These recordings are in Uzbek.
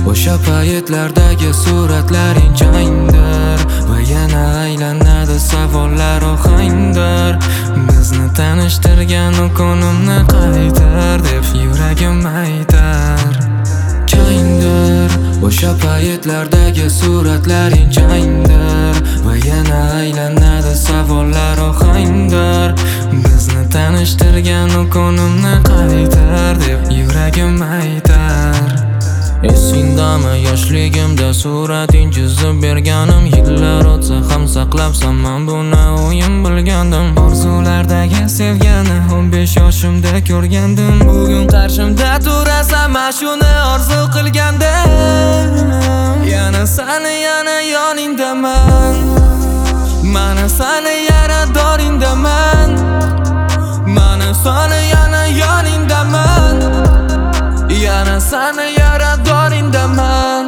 O'sha paytlardagi suratlaring changdir va yana aylanadi savollar ohangdir. Bizni tanishtirgan u kunimni qaytar deb yuragim aytar. Changdir o'sha paytlardagi suratlaring changdir va yana aylanadi savollar ohangdir. Bizni tanishtirgan u kunimni qaytar deb yuragim aytar. Esingdami yoshligimda surating chizib berganim? Yillar o'tsa ham saqlabsan, men buni o'yin bilgandim. Orzulardagi sevgani 15 yoshimda ko'rgandim. Bugun qarshimda turasan, men shuni orzu qilgandim. Yana sani yana yoningdaman, mana sani yaradoringdaman, mana sani yana yoningdaman, yana sani yaradoringdaman.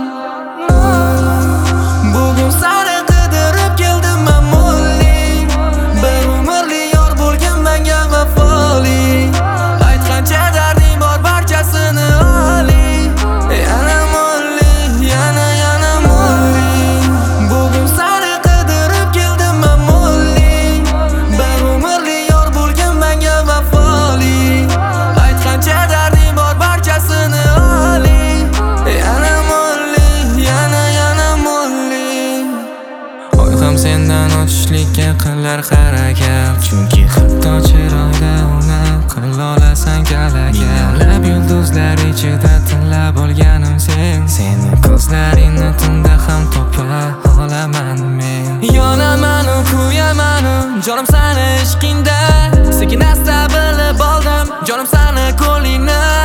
Bugun sani qidirib keldim ma'muli, bir umrli yor bo'lgin menga vafoli. Aytgancha darding bor barchasini oli, yana mulli, yana mulli. Bugun sani qidirib keldim ma'muli, bir umrli yor bo'lgin menga vafoli. Aytgancha darding bor barchasini oli, yana mulli, yana mulli. Oy ham sendan o'tishlikka qilar harakat, chunki hatto chiroyda uni qila olasan kalakat. Millionlab yulduzlar ichida tinlab olganim seni ko'zlaringni tunda ham topa olaman men. Yonaman, kuyaman, jonim sani ishqingda, sekin asta bilib oldim jonim sani qo'lingni.